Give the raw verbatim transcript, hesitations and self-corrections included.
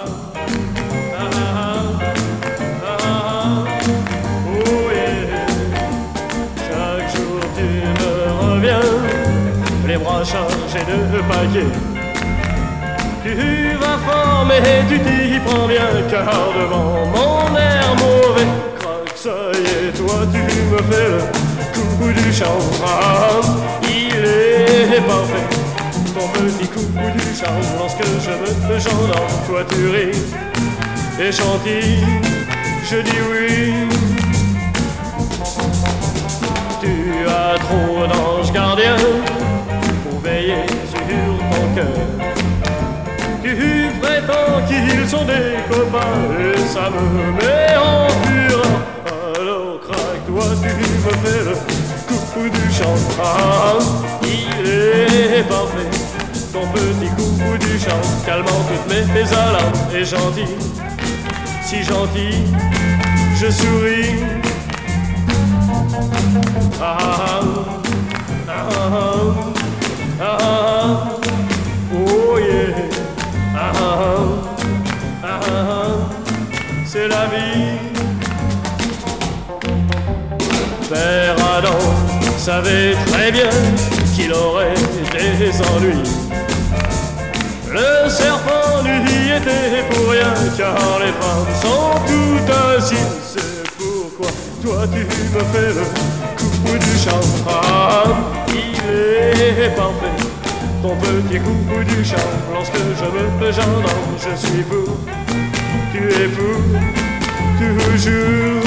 oh yeah. Chaque jour tu me reviens, les bras chargés de paquets. Tu vas fort mais tu t'y prends bien, car devant mon air mauvais, craque, ça y est, toi tu me fais le coup du charme. Ah, il est parfait, ton petit coup du charme. Lorsque je me j'endors, toi tu ris et chantilles, je dis oui. Tu as trop d'anges gardiens pour veiller sur ton cœur. Tu prétends qu'ils sont des copains et ça me met en fureur. Alors craque, toi tu me fais le coup du charme. Ah, il est parfait, ton petit coup du charme, calmant toutes mes, mes alarmes. Et gentil, si gentil, je souris. Ah, ah, ah, ah, ah, oh yeah. Ah, ah, ah, c'est la vie. Père Adam savait très bien qu'il aurait des ennuis. Le serpent lui était pour rien, car les femmes sont toutes assises. C'est pourquoi toi tu me fais le coup du charme. Ah, il est parfait, ton petit coup du charme. Lorsque je me j'endors, je suis fou, tu es fou, toujours.